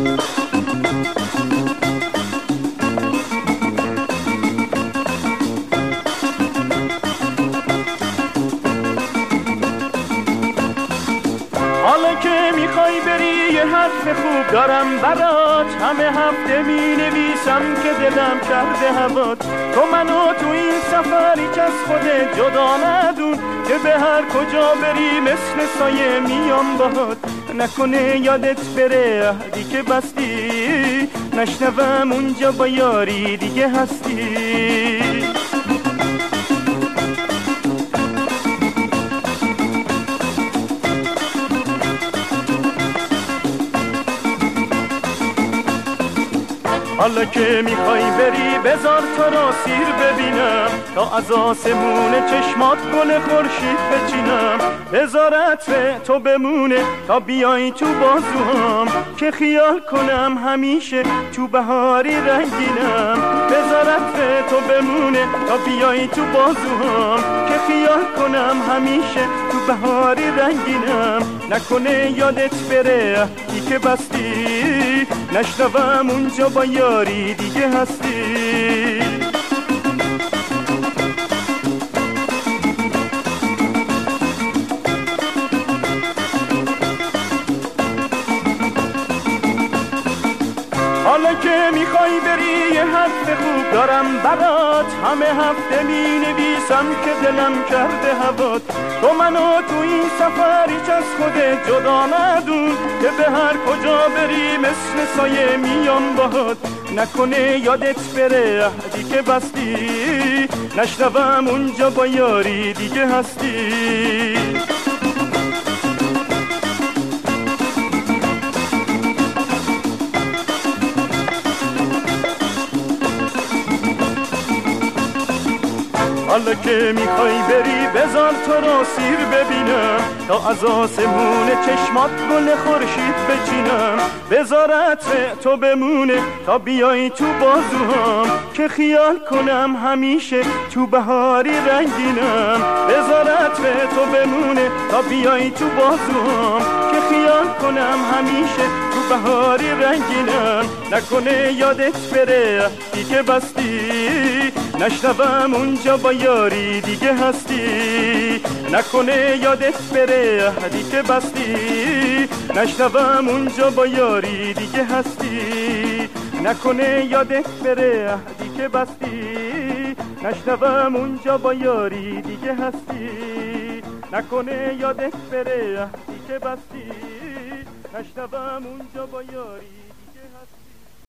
حالا که میخوای بری یه حرف خوب دارم برات، همه هفته مینویسم که دلم کرده هوات. تو منو تو این سفر هیچ از خودت جدا ندون، که به هر کجا بری مثل سایه میام باهات. نکنه یادت بره عهدی که بستی، نشنوم اونجا با یاری دیگه هستی. حالا که میخوای بری بذار تو را سیر ببینم، تا از آسمون چشمات گل خورشید بچینم. بذار عطر تو بمونه تا بیای تو بازوام، که خیال کنم همیشه تو بهاری رنگینم. بذار عطر تو بمونه تا بیای تو بازوام، که خیال کنم همیشه تو بهاری رنگینم. نکنه یادت بره عهدی که بستی، نشنوم اونجا با یاری دیگه هستی. حالا که میخوای بری یه حرف خوب دارم برات، همه هفته مینویسم که دلم کرده هوات. تو منو تو این سفر هیچ از خودت جدا ندون، که به هر کجا بری مثل سایه میام باهات. نکنه یادت بره عهدی که بستی، نشنوم اونجا با یاری دیگه هستی. حالا که میخوای بری بذار تو را سیر ببینم، تا از آسمون چشمات گل خورشید بچینم. بذار عطر تو بمونه تا بیای تو بازوام، که خیال کنم همیشه تو بهاری رنگینم. بذار عطر تو بمونه تا بیای تو بازوام، که خیال کنم همیشه تو بهاری رنگینم. نکنه یادت بره عهدی که بستی، نشنوم اونجا با یاری دیگه هستی. نکنه یادت بره عهدی که بستی، نشنوم اونجا با یاری دیگه هستی. نکنه یادت بره عهدی که بستی، نشنوم اونجا با یاری دیگه هستی. نکنه یادت بره عهدی که بستی، نشنوم اونجا با یاری.